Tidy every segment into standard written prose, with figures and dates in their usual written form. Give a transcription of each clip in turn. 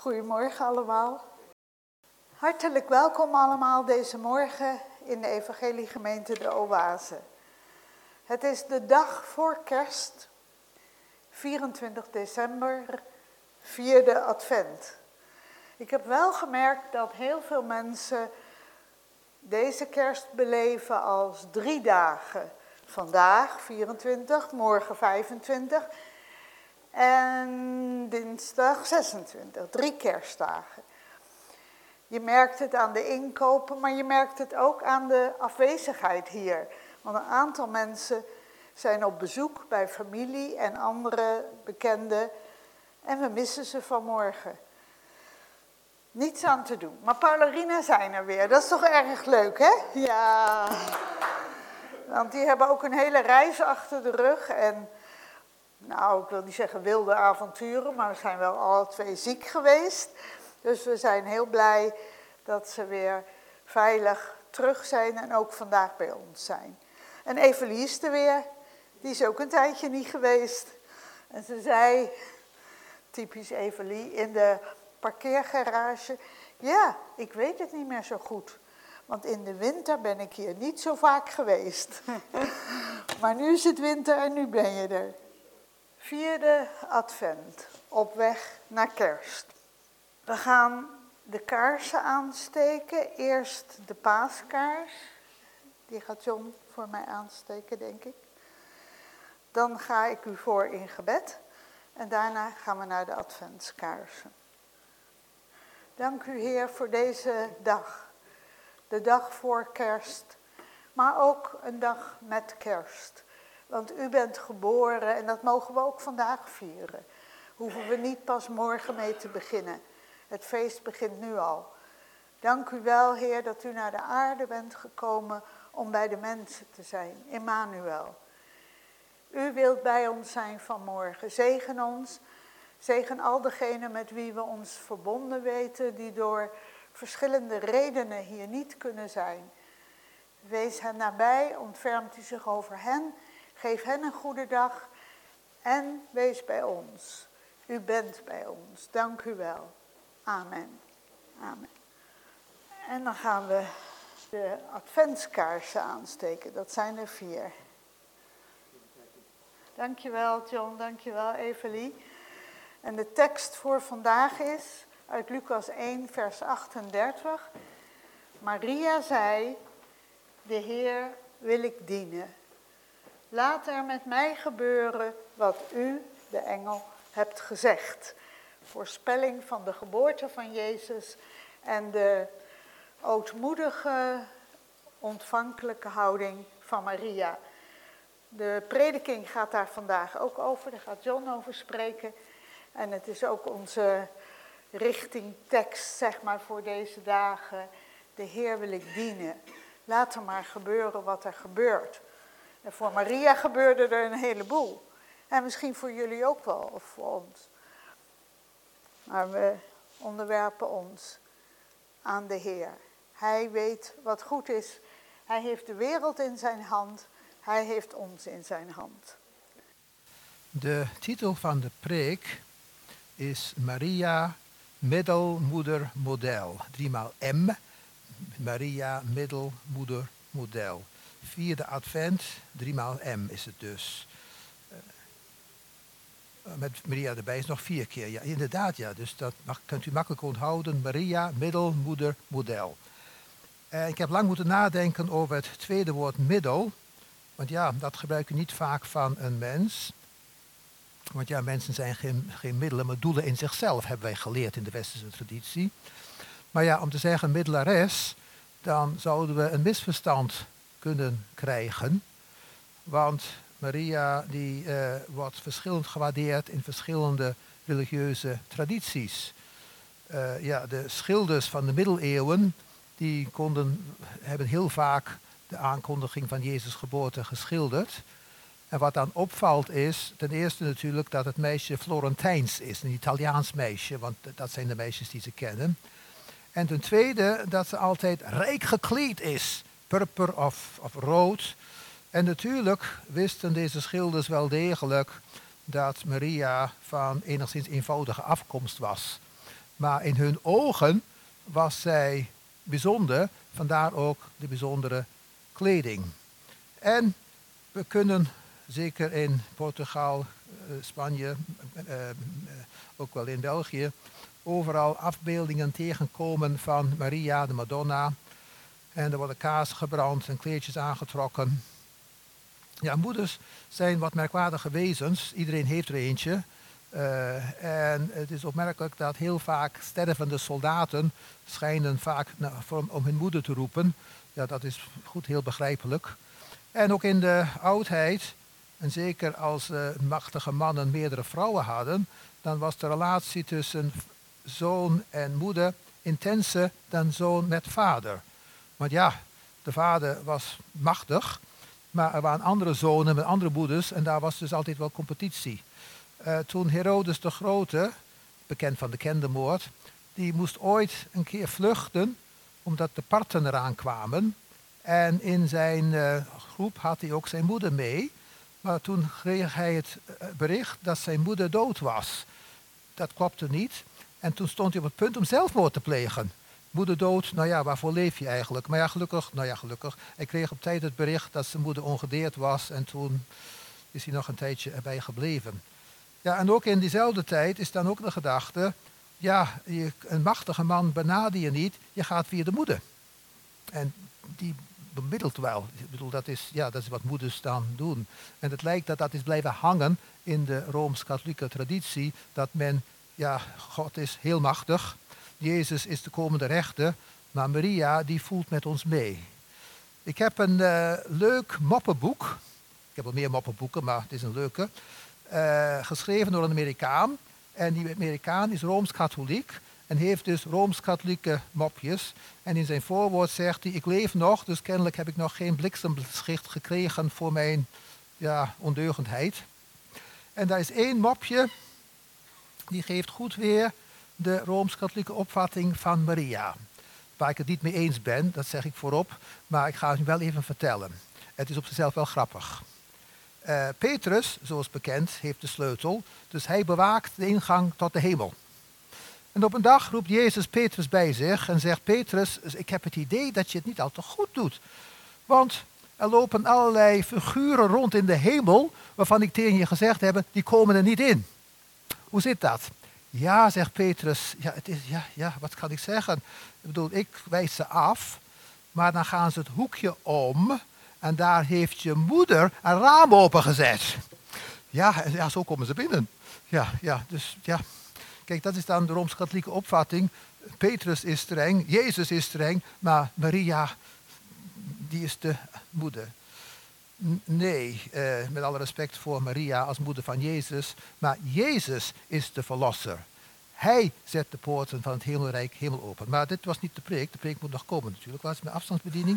Goedemorgen allemaal. Hartelijk welkom allemaal deze morgen in de Evangeliegemeente De Oase. Het is de dag voor kerst, 24 december, 4e advent. Ik heb wel gemerkt dat heel veel mensen deze kerst beleven als 3 dagen. Vandaag 24, morgen 25 en dinsdag 26, 3 kerstdagen. Je merkt het aan de inkopen, maar je merkt het ook aan de afwezigheid hier. Want een aantal mensen zijn op bezoek bij familie en andere bekenden en we missen ze vanmorgen. Niets aan te doen. Maar Paul en Rina zijn er weer. Dat is toch erg leuk, hè? Ja. Want die hebben ook een hele reis achter de rug. En, nou, ik wil niet zeggen wilde avonturen, maar we zijn wel alle 2 ziek geweest. Dus we zijn heel blij dat ze weer veilig terug zijn en ook vandaag bij ons zijn. En Evelie is er weer. Die is ook een tijdje niet geweest. En ze zei, typisch Evelie, in de parkeergarage: ja, ik weet het niet meer zo goed. Want in de winter ben ik hier niet zo vaak geweest. Maar nu is het winter en nu ben je er. 4e advent, op weg naar kerst. We gaan de kaarsen aansteken. Eerst de paaskaars. Die gaat John voor mij aansteken, denk ik. Dan ga ik u voor in gebed. En daarna gaan we naar de adventskaarsen. Dank u, Heer, voor deze dag. De dag voor kerst, maar ook een dag met kerst. Want u bent geboren en dat mogen we ook vandaag vieren. Hoeven we niet pas morgen mee te beginnen. Het feest begint nu al. Dank u wel, Heer, dat u naar de aarde bent gekomen om bij de mensen te zijn. Emmanuel. U wilt bij ons zijn vanmorgen. Zegen ons. Zegen al degenen met wie we ons verbonden weten, die door verschillende redenen hier niet kunnen zijn. Wees hen nabij, ontfermt u zich over hen, geef hen een goede dag en wees bij ons. U bent bij ons, dank u wel. Amen. Amen. En dan gaan we de adventskaarsen aansteken, dat zijn er 4. Dankjewel John, dankjewel Evelie. En de tekst voor vandaag is uit Lucas 1 vers 38. Maria zei, de Heer wil ik dienen. Laat er met mij gebeuren wat u, de engel, hebt gezegd. Voorspelling van de geboorte van Jezus en de ootmoedige, ontvankelijke houding van Maria. De prediking gaat daar vandaag ook over, daar gaat John over spreken. En het is ook onze richtingtekst, zeg maar, voor deze dagen. De Heer wil ik dienen. Laat er maar gebeuren wat er gebeurt. En voor Maria gebeurde er een heleboel. En misschien voor jullie ook wel, of voor ons. Maar we onderwerpen ons aan de Heer. Hij weet wat goed is. Hij heeft de wereld in zijn hand. Hij heeft ons in zijn hand. De titel van de preek is Maria, middelmoeder, model. 3x M, Maria, middelmoeder, model. 4e advent, 3x M is het dus. Met Maria erbij is nog 4 keer. Ja, inderdaad, ja. Dus dat kunt u makkelijk onthouden. Maria, middelmoeder, model. Ik heb lang moeten nadenken over het tweede woord middel. Want ja, dat gebruik je niet vaak van een mens. Want ja, mensen zijn geen middelen, maar doelen in zichzelf, hebben wij geleerd in de westerse traditie. Maar ja, om te zeggen middelares, dan zouden we een misverstand kunnen krijgen. Want Maria die wordt verschillend gewaardeerd in verschillende religieuze tradities. De schilders van de middeleeuwen, die hebben heel vaak de aankondiging van Jezus' geboorte geschilderd. En wat dan opvalt is, ten eerste natuurlijk dat het meisje Florentijns is, een Italiaans meisje, want dat zijn de meisjes die ze kennen. En ten tweede dat ze altijd rijk gekleed is, purper of rood. En natuurlijk wisten deze schilders wel degelijk dat Maria van enigszins eenvoudige afkomst was. Maar in hun ogen was zij bijzonder, vandaar ook de bijzondere kleding. En we kunnen zeker in Portugal, Spanje, ook wel in België, overal afbeeldingen tegenkomen van Maria, de Madonna. En er worden kaarsen gebrand en kleedjes aangetrokken. Ja, moeders zijn wat merkwaardige wezens. Iedereen heeft er eentje. En het is opmerkelijk dat heel vaak stervende soldaten schijnen vaak om hun moeder te roepen. Ja, dat is goed, heel begrijpelijk. En ook in de oudheid, en zeker als machtige mannen meerdere vrouwen hadden, dan was de relatie tussen zoon en moeder intenser dan zoon met vader. Want ja, de vader was machtig, maar er waren andere zonen met andere moeders en daar was dus altijd wel competitie. Toen Herodes de Grote, bekend van de kindermoord, die moest ooit een keer vluchten omdat de Parten eraan kwamen. En in zijn groep had hij ook zijn moeder mee. Maar toen kreeg hij het bericht dat zijn moeder dood was. Dat klopte niet. En toen stond hij op het punt om zelfmoord te plegen. Moeder dood, nou ja, waarvoor leef je eigenlijk? Maar ja, gelukkig. Hij kreeg op tijd het bericht dat zijn moeder ongedeerd was. En toen is hij nog een tijdje erbij gebleven. Ja, en ook in diezelfde tijd is dan ook de gedachte, ja, een machtige man benader je niet, je gaat via de moeder. En die bemiddelt wel. Ik bedoel, dat is wat moeders dan doen. En het lijkt dat is blijven hangen in de Rooms-Katholieke traditie, dat men, ja, God is heel machtig, Jezus is de komende rechter, maar Maria die voelt met ons mee. Ik heb een leuk moppenboek, ik heb wel meer moppenboeken, maar het is een leuke, geschreven door een Amerikaan. En die Amerikaan is Rooms-Katholiek en heeft dus Rooms-Katholieke mopjes. En in zijn voorwoord zegt hij, ik leef nog, dus kennelijk heb ik nog geen bliksemschicht gekregen voor mijn ondeugendheid. En daar is één mopje, die geeft goed weer de Rooms-Katholieke opvatting van Maria. Waar ik het niet mee eens ben, dat zeg ik voorop, maar ik ga het nu wel even vertellen. Het is op zichzelf wel grappig. Petrus, zoals bekend, heeft de sleutel, dus hij bewaakt de ingang tot de hemel. En op een dag roept Jezus Petrus bij zich en zegt, Petrus, ik heb het idee dat je het niet al te goed doet. Want er lopen allerlei figuren rond in de hemel, waarvan ik tegen je gezegd heb, die komen er niet in. Hoe zit dat? Ja, zegt Petrus, wat kan ik zeggen? Ik bedoel, ik wijs ze af, maar dan gaan ze het hoekje om en daar heeft je moeder een raam opengezet. Ja, zo komen ze binnen. Dus. Kijk, dat is dan de Rooms-Katholieke opvatting. Petrus is streng, Jezus is streng, maar Maria, die is de moeder. Nee, met alle respect voor Maria als moeder van Jezus, maar Jezus is de verlosser. Hij zet de poorten van het hemelrijk helemaal open. Maar dit was niet de preek moet nog komen natuurlijk. Was het met afstandsbediening?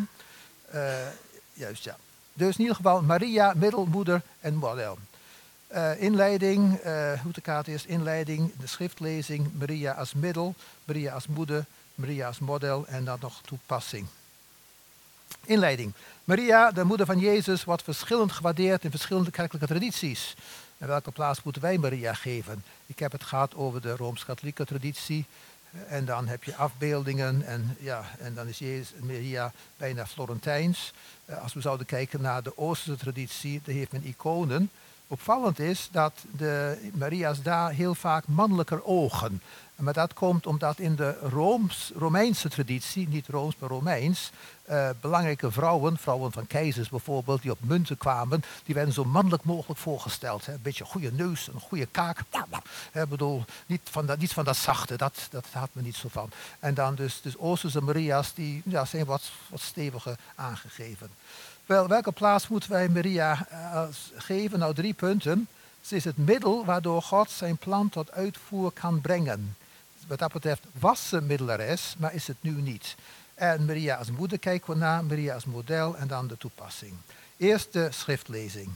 Juist, ja. Dus in ieder geval Maria, middel, moeder en model. Inleiding, hoe de kaart is, inleiding, de schriftlezing, Maria als middel, Maria als moeder, Maria als model en dan nog toepassing. Inleiding. Maria, de moeder van Jezus, wordt verschillend gewaardeerd in verschillende kerkelijke tradities. En welke plaats moeten wij Maria geven? Ik heb het gehad over de Rooms-Katholieke traditie. En dan heb je afbeeldingen en dan is Maria bijna Florentijns. Als we zouden kijken naar de Oosterse traditie, daar heeft men iconen. Opvallend is dat de Maria's daar heel vaak mannelijker ogen. Maar dat komt omdat in de Romeinse traditie, niet Rooms maar Romeins, belangrijke vrouwen van keizers bijvoorbeeld, die op munten kwamen, die werden zo mannelijk mogelijk voorgesteld. Hè. Een beetje een goede neus, een goede kaak. Ik bedoel, niet van dat zachte, dat had men niet zo van. En dan dus Oosterse Maria's, die zijn wat steviger aangegeven. Wel, welke plaats moeten wij Maria geven? Nou, 3 punten. Ze is het middel waardoor God zijn plan tot uitvoer kan brengen. Wat dat betreft was ze middeleres, maar is het nu niet. En Maria als moeder kijken we naar, Maria als model en dan de toepassing. Eerst de schriftlezing.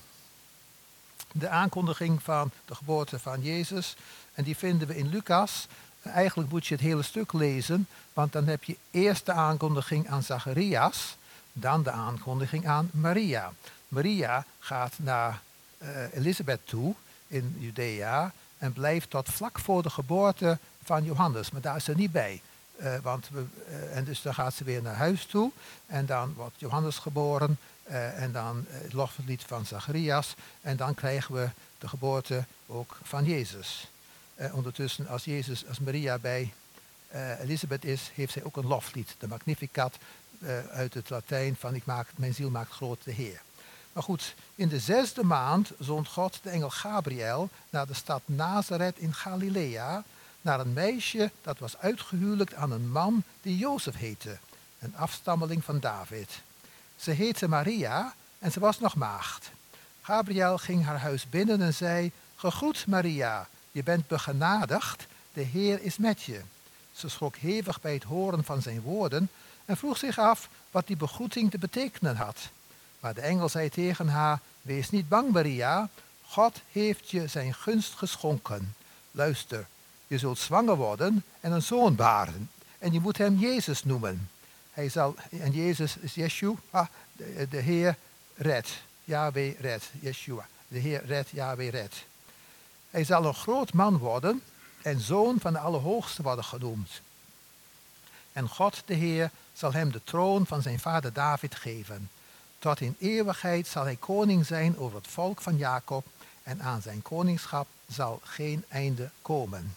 De aankondiging van de geboorte van Jezus. En die vinden we in Lucas. Eigenlijk moet je het hele stuk lezen, want dan heb je eerst de aankondiging aan Zacharias, dan de aankondiging aan Maria. Maria gaat naar Elisabeth toe in Judea en blijft tot vlak voor de geboorte van Johannes, maar daar is ze niet bij. En dus dan gaat ze weer naar huis toe en dan wordt Johannes geboren en dan het loflied van Zacharias en dan krijgen we de geboorte ook van Jezus. Ondertussen als Maria bij Elisabeth is, heeft zij ook een loflied, de Magnificat uit het Latijn van mijn ziel maakt groot de Heer. Maar goed, in de 6e maand zond God de engel Gabriël naar de stad Nazareth in Galilea, naar een meisje dat was uitgehuwelijkt aan een man die Jozef heette, een afstammeling van David. Ze heette Maria en ze was nog maagd. Gabriël ging haar huis binnen en zei, gegroet Maria, je bent begenadigd, de Heer is met je. Ze schrok hevig bij het horen van zijn woorden en vroeg zich af wat die begroeting te betekenen had. Maar de engel zei tegen haar, wees niet bang Maria, God heeft je zijn gunst geschonken. Luister, je zult zwanger worden en een zoon baren en je moet hem Jezus noemen. En Jezus is Yeshua, de Heer redt, Yahweh redt, Yeshua, de Heer redt, Yahweh redt. Hij zal een groot man worden en zoon van de Allerhoogste worden genoemd. En God, de Heer, zal hem de troon van zijn vader David geven. Tot in eeuwigheid zal hij koning zijn over het volk van Jacob en aan zijn koningschap zal geen einde komen.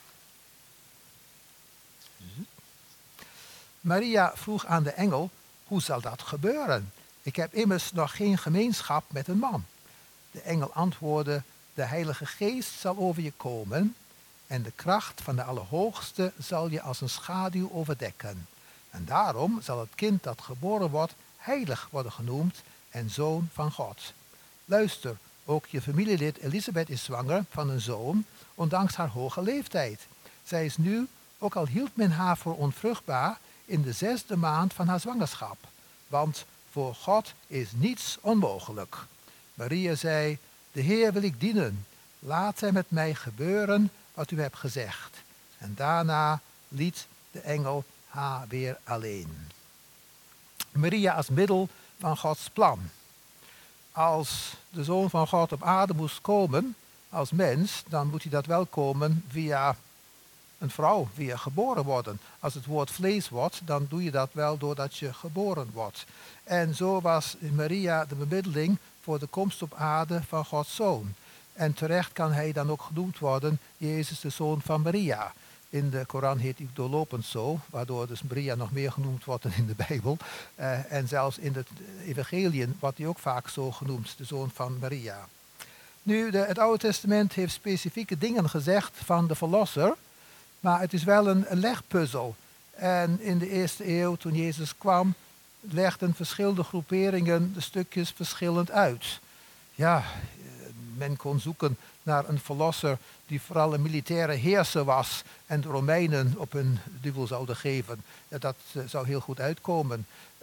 Maria vroeg aan de engel, hoe zal dat gebeuren? Ik heb immers nog geen gemeenschap met een man. De engel antwoordde, de Heilige Geest zal over je komen en de kracht van de Allerhoogste zal je als een schaduw overdekken. En daarom zal het kind dat geboren wordt heilig worden genoemd en zoon van God. Luister, ook je familielid Elisabeth is zwanger van een zoon, ondanks haar hoge leeftijd. Zij is nu, ook al hield men haar voor onvruchtbaar, in de 6e maand van haar zwangerschap. Want voor God is niets onmogelijk. Maria zei, de Heer wil ik dienen. Laat hem met mij gebeuren wat u hebt gezegd. En daarna liet de engel haar weer alleen. Maria als middel van Gods plan. Als de Zoon van God op aarde moest komen als mens, dan moet hij dat wel komen via een vrouw, via geboren worden. Als het woord vlees wordt, dan doe je dat wel doordat je geboren wordt. En zo was Maria de bemiddeling voor de komst op aarde van Gods Zoon. En terecht kan hij dan ook genoemd worden, Jezus de Zoon van Maria. In de Koran heet hij doorlopend zo, waardoor dus Maria nog meer genoemd wordt dan in de Bijbel. En zelfs in de evangeliën wordt hij ook vaak zo genoemd, de Zoon van Maria. Nu, het Oude Testament heeft specifieke dingen gezegd van de Verlosser, maar het is wel een legpuzzel. En in de 1e eeuw, toen Jezus kwam, legden verschillende groeperingen de stukjes verschillend uit. Ja, men kon zoeken naar een verlosser die vooral een militaire heerser was en de Romeinen op hun duvel zouden geven. Ja, dat zou heel goed uitkomen.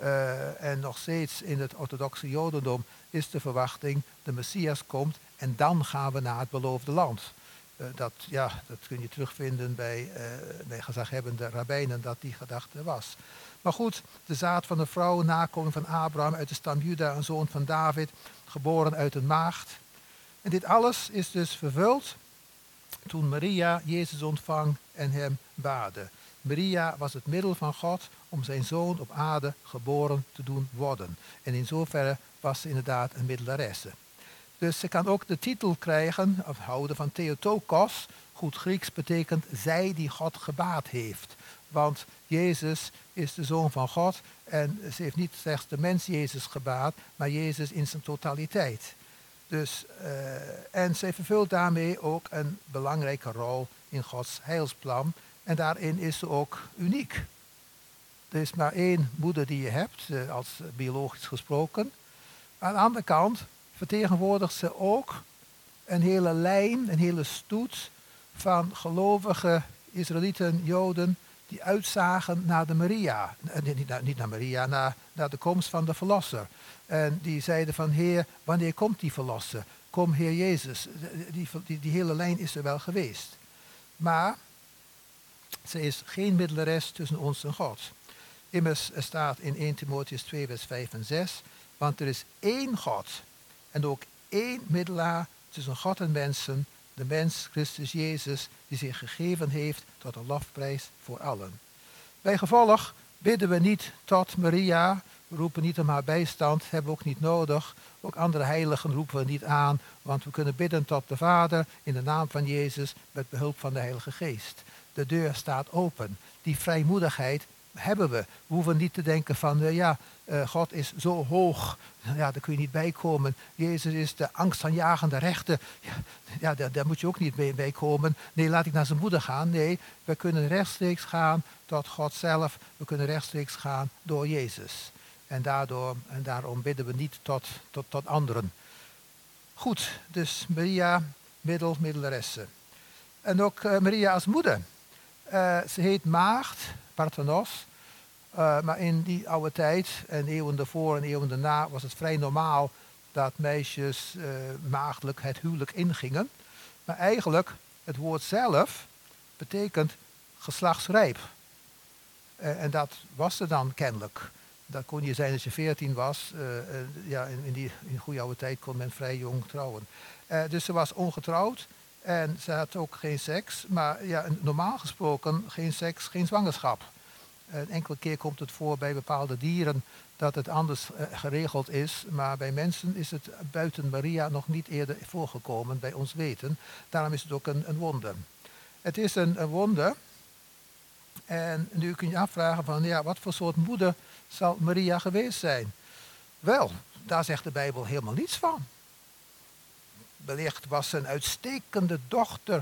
En nog steeds in het orthodoxe Jodendom is de verwachting, de Messias komt en dan gaan we naar het beloofde land. Dat kun je terugvinden bij gezaghebbende rabbijnen, dat die gedachte was. Maar goed, de zaad van de vrouw, nakomeling van Abraham uit de stam Juda, een zoon van David, geboren uit een maagd. En dit alles is dus vervuld toen Maria Jezus ontvang en hem baarde. Maria was het middel van God om zijn zoon op aarde geboren te doen worden. En in zoverre was ze inderdaad een middelaresse. Dus ze kan ook de titel krijgen, of houden van Theotokos. Goed Grieks betekent zij die God gebaat heeft. Want Jezus is de Zoon van God en ze heeft niet slechts de mens Jezus gebaat, maar Jezus in zijn totaliteit. Dus, en zij vervult daarmee ook een belangrijke rol in Gods heilsplan. En daarin is ze ook uniek. Er is maar één moeder die je hebt, als biologisch gesproken. Aan de andere kant vertegenwoordigt ze ook een hele lijn, een hele stoet van gelovige Israëlieten, Joden, die uitzagen naar de Maria. Niet naar Maria, naar de komst van de Verlosser. En die zeiden van, Heer, wanneer komt die Verlosser? Kom, Heer Jezus. Die hele lijn is er wel geweest. Maar ze is geen middelares tussen ons en God. Immers, er staat in 1 Timotheüs 2, vers 5 en 6, want er is één God en ook één middelaar tussen God en mensen, de mens Christus Jezus, die zich gegeven heeft tot een lofprijs voor allen. Bij gevolg bidden we niet tot Maria, we roepen niet om haar bijstand, hebben we ook niet nodig. Ook andere heiligen roepen we niet aan, want we kunnen bidden tot de Vader in de naam van Jezus met behulp van de Heilige Geest. De deur staat open. Die vrijmoedigheid hebben we. We hoeven niet te denken van, God is zo hoog, ja, daar kun je niet bij komen. Jezus is de angstaanjagende rechter, ja, daar moet je ook niet mee bij komen. Nee, laat ik naar zijn moeder gaan. Nee, we kunnen rechtstreeks gaan tot God zelf. We kunnen rechtstreeks gaan door Jezus. En daarom bidden we niet tot anderen. Goed, dus Maria, middeleresse. En ook Maria als moeder. Ze heet maagd, Parthenos. Maar in die oude tijd, en eeuwen daarvoor en eeuwen daarna, was het vrij normaal dat meisjes maagdelijk het huwelijk ingingen. Maar eigenlijk, het woord zelf betekent geslachtsrijp. En dat was ze dan kennelijk. Dat kon je zijn als je 14 was. In goede oude tijd kon men vrij jong trouwen. Dus ze was ongetrouwd en ze had ook geen seks. Maar ja, normaal gesproken geen seks, geen zwangerschap. Een enkele keer komt het voor bij bepaalde dieren dat het anders geregeld is. Maar bij mensen is het buiten Maria nog niet eerder voorgekomen, bij ons weten. Daarom is het ook een wonder. Het is een wonder. En nu kun je afvragen van, ja, wat voor soort moeder zal Maria geweest zijn? Wel, daar zegt de Bijbel helemaal niets van. Wellicht was ze een uitstekende dochter.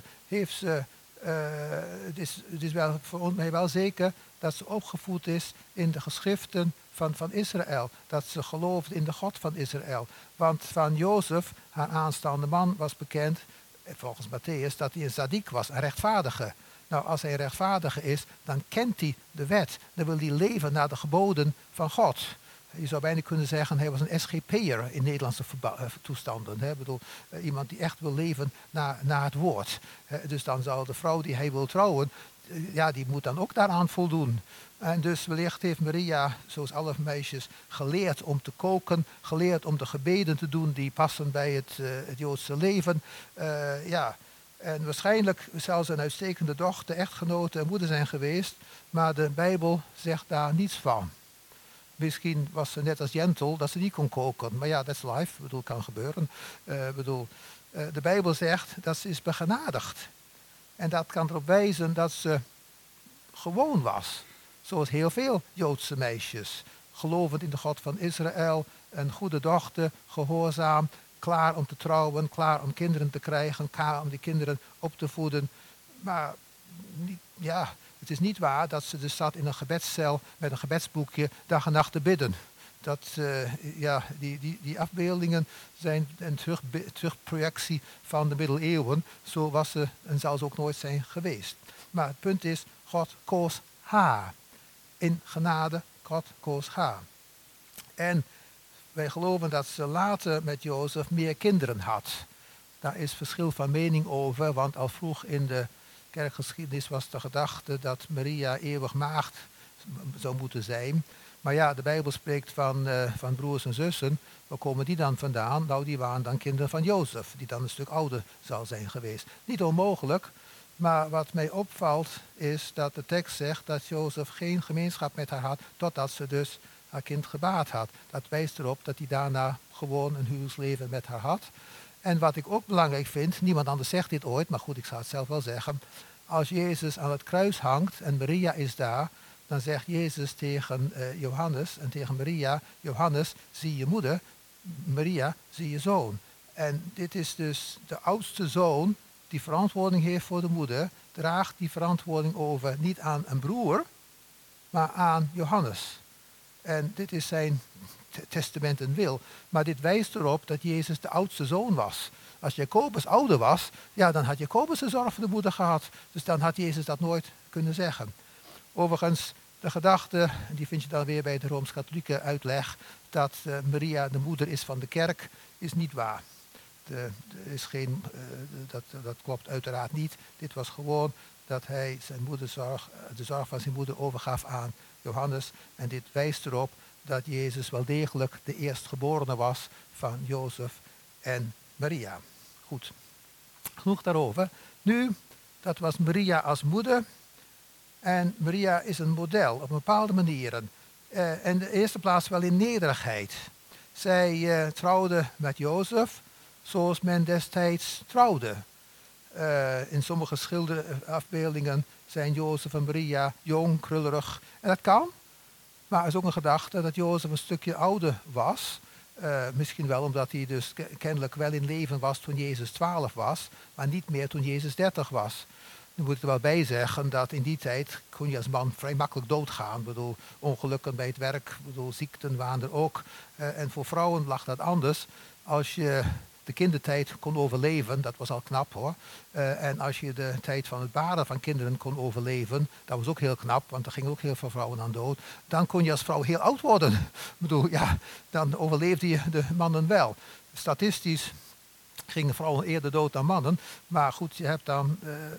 Het is wel voor mij wel zeker dat ze opgevoed is in de geschriften van Israël. Dat ze geloofde in de God van Israël. Want van Jozef, haar aanstaande man, was bekend, volgens Matthäus, dat hij een tzaddik was, een rechtvaardige. Nou, als hij een rechtvaardige is, dan kent hij de wet. Dan wil hij leven naar de geboden van God. Je zou bijna kunnen zeggen, hij was een SGP'er in Nederlandse toestanden. Hè? Ik bedoel, iemand die echt wil leven naar het woord. Dus dan zal de vrouw die hij wil trouwen, die moet dan ook daaraan voldoen. En dus wellicht heeft Maria, zoals alle meisjes, geleerd om te koken, geleerd om de gebeden te doen die passen bij het Joodse leven. En waarschijnlijk zal ze een uitstekende dochter, echtgenote en moeder zijn geweest, maar de Bijbel zegt daar niets van. Misschien was ze net als Jentel dat ze niet kon koken. Maar ja, that's life. Ik bedoel, kan gebeuren. De Bijbel zegt dat ze is begenadigd. En dat kan erop wijzen dat ze gewoon was. Zoals heel veel Joodse meisjes. Gelovend in de God van Israël. Een goede dochter, gehoorzaam. Klaar om te trouwen, klaar om kinderen te krijgen. Klaar om die kinderen op te voeden. Maar het is niet waar dat ze dus zat in een gebedscel met een gebedsboekje dag en nacht te bidden. Die afbeeldingen zijn een terugprojectie van de middeleeuwen. Zo was ze en zal ze ook nooit zijn geweest. Maar het punt is, God koos haar. In genade, God koos haar. En wij geloven dat ze later met Jozef meer kinderen had. Daar is verschil van mening over, want al vroeg in de kerkgeschiedenis was de gedachte dat Maria eeuwig maagd zou moeten zijn. Maar ja, de Bijbel spreekt van broers en zussen. Waar komen die dan vandaan? Nou, die waren dan kinderen van Jozef, die dan een stuk ouder zal zijn geweest. Niet onmogelijk, maar wat mij opvalt is dat de tekst zegt dat Jozef geen gemeenschap met haar had, totdat ze dus haar kind gebaard had. Dat wijst erop dat hij daarna gewoon een huwelijksleven met haar had. En wat ik ook belangrijk vind, niemand anders zegt dit ooit, maar goed, ik zal het zelf wel zeggen. Als Jezus aan het kruis hangt en Maria is daar, dan zegt Jezus tegen Johannes en tegen Maria, Johannes, zie je moeder, Maria, zie je zoon. En dit is dus de oudste zoon die verantwoording heeft voor de moeder, draagt die verantwoording over niet aan een broer, maar aan Johannes. En dit is zijn testament en wil. Maar dit wijst erop dat Jezus de oudste zoon was. Als Jacobus ouder was, ja, dan had Jacobus de zorg voor de moeder gehad. Dus dan had Jezus dat nooit kunnen zeggen. Overigens, de gedachte, die vind je dan weer bij de Rooms-Katholieke uitleg, dat Maria de moeder is van de kerk, is niet waar. Dat klopt uiteraard niet. Dit was gewoon dat hij de zorg van zijn moeder overgaf aan Johannes. En dit wijst erop dat Jezus wel degelijk de eerstgeborene was van Jozef en Maria. Goed. Genoeg daarover. Nu, dat was Maria als moeder. En Maria is een model op bepaalde manieren. In de eerste plaats wel in nederigheid. Zij trouwde met Jozef zoals men destijds trouwde. In sommige schilderafbeeldingen zijn Jozef en Maria jong, krullerig. En dat kan. Maar er is ook een gedachte dat Jozef een stukje ouder was. Misschien wel omdat hij dus kennelijk wel in leven was toen Jezus 12 was. Maar niet meer toen Jezus 30 was. Nu moet ik er wel bij zeggen dat in die tijd kon je als man vrij makkelijk doodgaan. Ik bedoel, ongelukken bij het werk, ik bedoel, ziekten waren er ook. En voor vrouwen lag dat anders. Als je de kindertijd kon overleven, dat was al knap hoor. En als je de tijd van het baren van kinderen kon overleven, dat was ook heel knap, want er gingen ook heel veel vrouwen aan dood. Dan kon je als vrouw heel oud worden. Ik bedoel, ja, dan overleefde je de mannen wel. Statistisch gingen vrouwen eerder dood dan mannen. Maar goed, je hebt dan,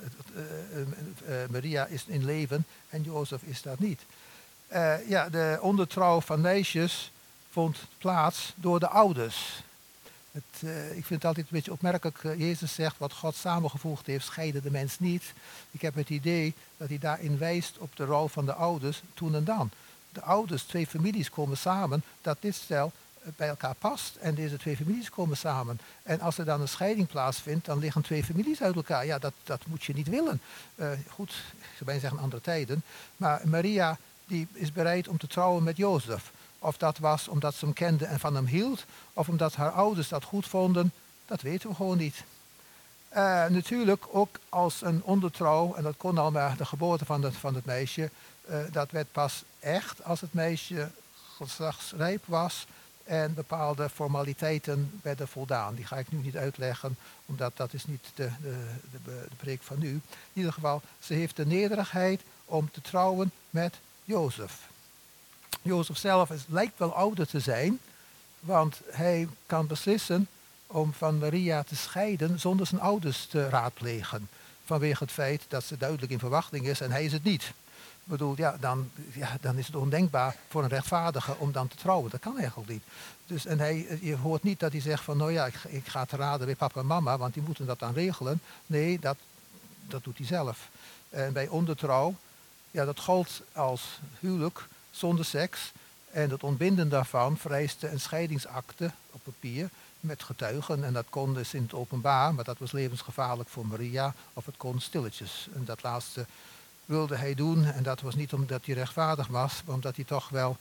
Maria is in leven en Jozef is dat niet. Ja, de ondertrouw van meisjes vond plaats door de ouders. Ik vind het altijd een beetje opmerkelijk. Jezus zegt, wat God samengevoegd heeft, scheiden de mens niet. Ik heb het idee dat hij daarin wijst op de rol van de ouders toen en dan. De ouders, 2 families komen samen, dat dit stel bij elkaar past. En deze 2 families komen samen. En als er dan een scheiding plaatsvindt, dan liggen 2 families uit elkaar. Ja, dat moet je niet willen. Goed, ik zou bijna zeggen andere tijden. Maar Maria die is bereid om te trouwen met Jozef. Of dat was omdat ze hem kende en van hem hield, of omdat haar ouders dat goed vonden, dat weten we gewoon niet. Natuurlijk ook als een ondertrouw, en dat kon al maar de geboorte van het meisje, dat werd pas echt als het meisje geslachtsrijp was en bepaalde formaliteiten werden voldaan. Die ga ik nu niet uitleggen, omdat dat is niet de preek van nu. In ieder geval, ze heeft de nederigheid om te trouwen met Jozef. Jozef zelf lijkt wel ouder te zijn, want hij kan beslissen om van Maria te scheiden zonder zijn ouders te raadplegen. Vanwege het feit dat ze duidelijk in verwachting is en hij is het niet. Ik bedoel, dan is het ondenkbaar voor een rechtvaardige om dan te trouwen. Dat kan eigenlijk niet. Dus, en je hoort niet dat hij zegt van, nou ja, ik ga te raden bij papa en mama, want die moeten dat dan regelen. Nee, dat doet hij zelf. En bij ondertrouw, ja, dat gold als huwelijk zonder seks. En het ontbinden daarvan vereiste een scheidingsakte op papier met getuigen. En dat kon dus in het openbaar, maar dat was levensgevaarlijk voor Maria. Of het kon stilletjes. En dat laatste wilde hij doen. En dat was niet omdat hij rechtvaardig was, maar omdat hij toch wel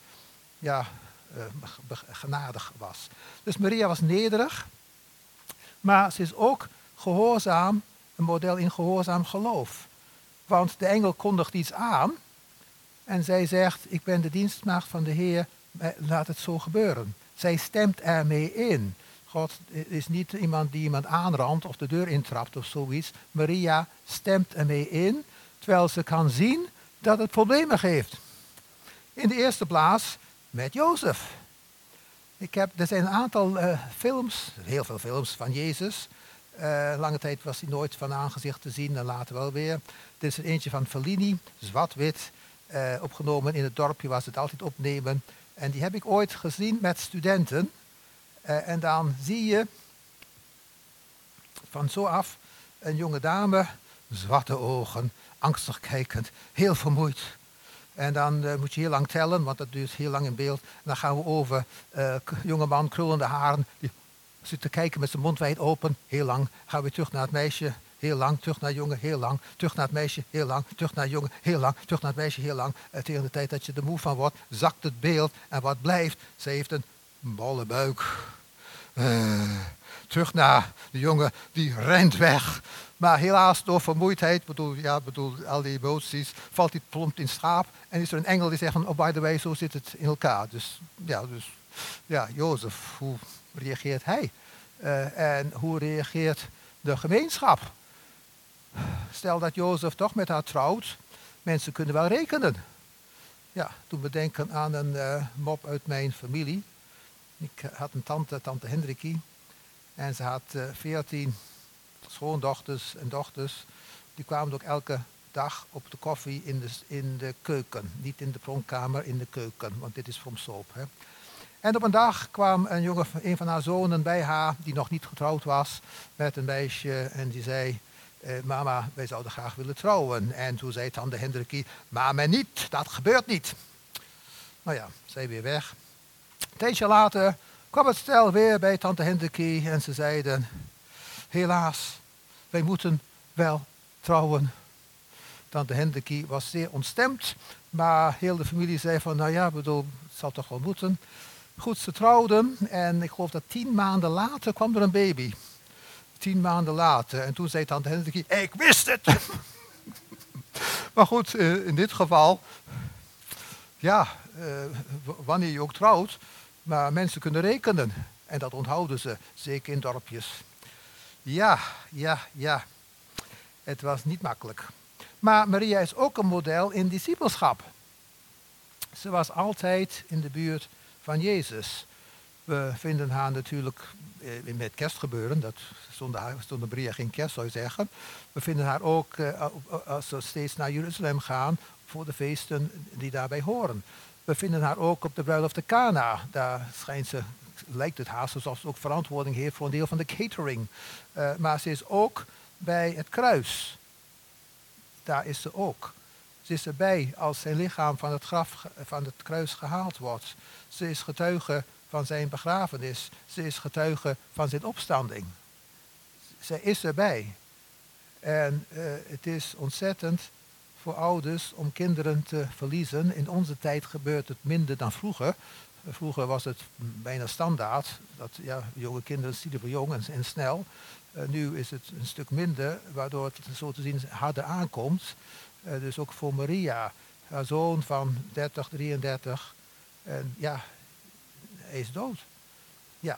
genadig was. Dus Maria was nederig. Maar ze is ook gehoorzaam, een model in gehoorzaam geloof. Want de engel kondigt iets aan. En zij zegt, ik ben de dienstmaagd van de Heer, laat het zo gebeuren. Zij stemt ermee in. God is niet iemand die iemand aanrandt of de deur intrapt of zoiets. Maria stemt ermee in, terwijl ze kan zien dat het problemen geeft. In de eerste plaats met Jozef. Er zijn een aantal films, heel veel films van Jezus. Lange tijd was hij nooit van aangezicht te zien en later wel weer. Dit is er eentje van Fellini, zwart-wit. Opgenomen in het dorpje waar ze het altijd opnemen. En die heb ik ooit gezien met studenten. En dan zie je van zo af een jonge dame, zwarte ogen, angstig kijkend, heel vermoeid. En dan moet je heel lang tellen, want dat duurt heel lang in beeld. En dan gaan we over jonge man, krullende haren, die zit te kijken met zijn mond wijd open, heel lang. Gaan we terug naar het meisje, heel lang, terug naar het jongen, heel lang, terug naar het meisje, heel lang, terug naar het jongen, heel lang, terug naar het meisje, heel lang. Tegen de tijd dat je er moe van wordt, zakt het beeld. En wat blijft? Ze heeft een bolle buik. Terug naar de jongen, die rent weg. Maar helaas, door vermoeidheid, bedoel al die emoties, valt hij plomp in slaap. En is er een engel die zegt van, oh by the way, zo zit het in elkaar. Dus Jozef, hoe reageert hij? En hoe reageert de gemeenschap? Stel dat Jozef toch met haar trouwt. Mensen kunnen wel rekenen. Ja, toen we denken aan een mop uit mijn familie. Ik had een tante Hendrikie. En ze had 14 schoondochters en dochters. Die kwamen ook elke dag op de koffie in de keuken. Niet in de pronkkamer, in de keuken. Want dit is from soap. Hè. En op een dag kwam een van haar zonen bij haar, die nog niet getrouwd was, met een meisje. En die zei, mama, wij zouden graag willen trouwen. En toen zei tante Hendrikie, maar niet, dat gebeurt niet. Nou ja, zij weer weg. Een tijdje later kwam het stel weer bij tante Hendrikie en ze zeiden, helaas, wij moeten wel trouwen. Tante Hendrikie was zeer ontstemd, maar heel de familie zei van, nou ja, het zal toch wel moeten. Goed, ze trouwden en ik geloof dat 10 maanden later kwam er een baby. 10 maanden later. En toen zei tante Hendrikie, ik wist het! Maar goed, in dit geval, ja, wanneer je ook trouwt, maar mensen kunnen rekenen. En dat onthouden ze, zeker in dorpjes. Ja. Het was niet makkelijk. Maar Maria is ook een model in discipelschap. Ze was altijd in de buurt van Jezus. We vinden haar natuurlijk met kerstgebeuren, dat zonder Maria geen kerst zou je zeggen. We vinden haar ook als we steeds naar Jeruzalem gaan voor de feesten die daarbij horen. We vinden haar ook op de bruiloft te Cana. Daar lijkt het haast alsof ze ook verantwoording heeft voor een deel van de catering. Maar ze is ook bij het kruis. Daar is ze ook. Ze is erbij als zijn lichaam van het graf van het kruis gehaald wordt. Ze is getuige van zijn begrafenis. Ze is getuige van zijn opstanding. Zij is erbij. En het is ontzettend voor ouders om kinderen te verliezen. In onze tijd gebeurt het minder dan vroeger. Vroeger was het bijna standaard. Dat jonge kinderen stierven jong en snel. Nu is het een stuk minder, waardoor het zo te zien harder aankomt. Dus ook voor Maria, haar zoon van 33. En ja, hij is dood. Ja.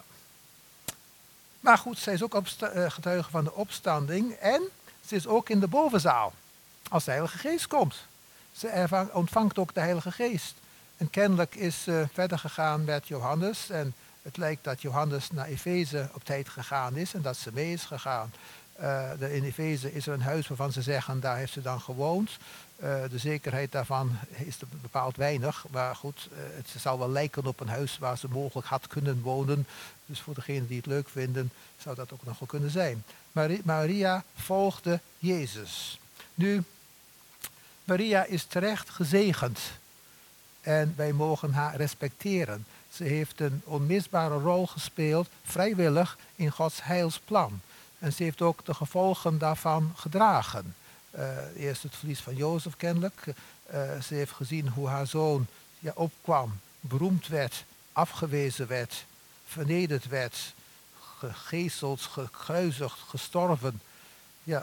Maar goed, zij is ook getuige van de opstanding. En ze is ook in de bovenzaal. Als de Heilige Geest komt. Ze ontvangt ook de Heilige Geest. En kennelijk is ze verder gegaan met Johannes. En het lijkt dat Johannes naar Efeze op tijd gegaan is. En dat ze mee is gegaan. In Efeze is er een huis waarvan ze zeggen, daar heeft ze dan gewoond. De zekerheid daarvan is bepaald weinig. Maar goed, het zal wel lijken op een huis waar ze mogelijk had kunnen wonen. Dus voor degenen die het leuk vinden, zou dat ook nog wel kunnen zijn. Maria volgde Jezus. Nu, Maria is terecht gezegend. En wij mogen haar respecteren. Ze heeft een onmisbare rol gespeeld, vrijwillig, in Gods heilsplan. En ze heeft ook de gevolgen daarvan gedragen. Eerst het verlies van Jozef kennelijk. Ze heeft gezien hoe haar zoon opkwam, beroemd werd, afgewezen werd, vernederd werd, gegezeld, gekruisigd, gestorven. Ja,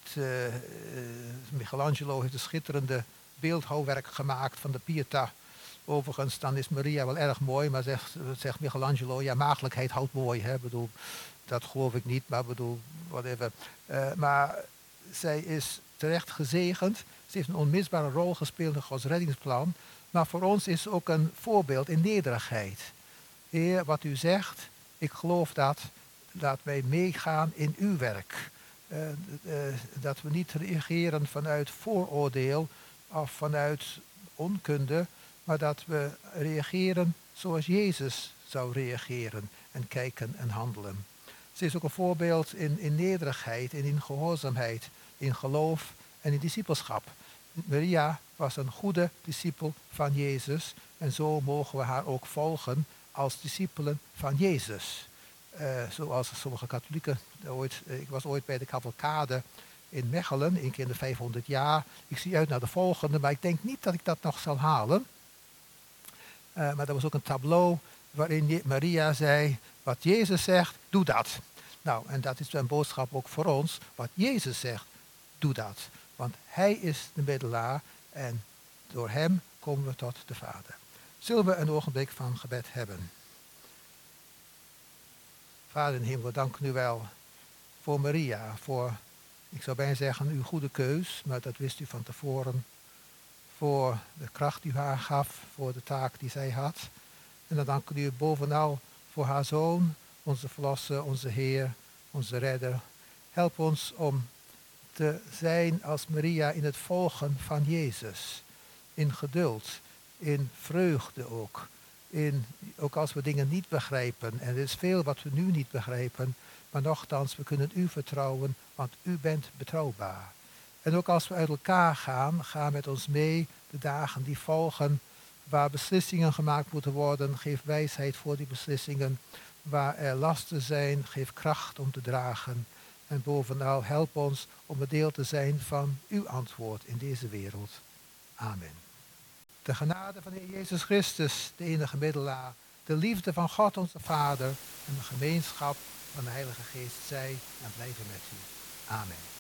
Michelangelo heeft een schitterende beeldhouwwerk gemaakt van de Pietà. Overigens, dan is Maria wel erg mooi, maar zegt Michelangelo, ja, maagdelijkheid houdt mooi. Hè? Bedoel, dat geloof ik niet, maar bedoel, whatever. Maar zij is terecht gezegend. Ze heeft een onmisbare rol gespeeld in Gods reddingsplan. Maar voor ons is ze ook een voorbeeld in nederigheid. Heer, wat u zegt, ik geloof dat. Laat mij meegaan in uw werk. Dat we niet reageren vanuit vooroordeel of vanuit onkunde, maar dat we reageren zoals Jezus zou reageren en kijken en handelen. Ze is ook een voorbeeld in nederigheid en in gehoorzaamheid, in geloof en in discipelschap. Maria was een goede discipel van Jezus en zo mogen we haar ook volgen als discipelen van Jezus. Zoals sommige katholieken ik was ooit bij de cavalcade in Mechelen, 1 keer in de 500 jaar. Ik zie uit naar de volgende, maar ik denk niet dat ik dat nog zal halen. Maar er was ook een tableau waarin Maria zei, wat Jezus zegt, doe dat. Nou, en dat is een boodschap ook voor ons. Wat Jezus zegt, doe dat. Want hij is de middelaar en door hem komen we tot de Vader. Zullen we een ogenblik van gebed hebben? Vader in de hemel, dank u wel voor Maria, voor, ik zou bijna zeggen, uw goede keus, maar dat wist u van tevoren. Voor de kracht die u haar gaf, voor de taak die zij had. En dan dank u bovenal voor haar zoon, onze verlosser, onze Heer, onze redder. Help ons om te zijn als Maria in het volgen van Jezus. In geduld, in vreugde ook. ook als we dingen niet begrijpen. En er is veel wat we nu niet begrijpen, maar nochtans, we kunnen u vertrouwen, want u bent betrouwbaar. En ook als we uit elkaar gaan, ga met ons mee de dagen die volgen, waar beslissingen gemaakt moeten worden. Geef wijsheid voor die beslissingen. Waar er lasten zijn, geef kracht om te dragen. En bovenal, help ons om een deel te zijn van uw antwoord in deze wereld. Amen. De genade van de Heer Jezus Christus, de enige middelaar, de liefde van God onze Vader en de gemeenschap van de Heilige Geest zij en blijven met u. Amen.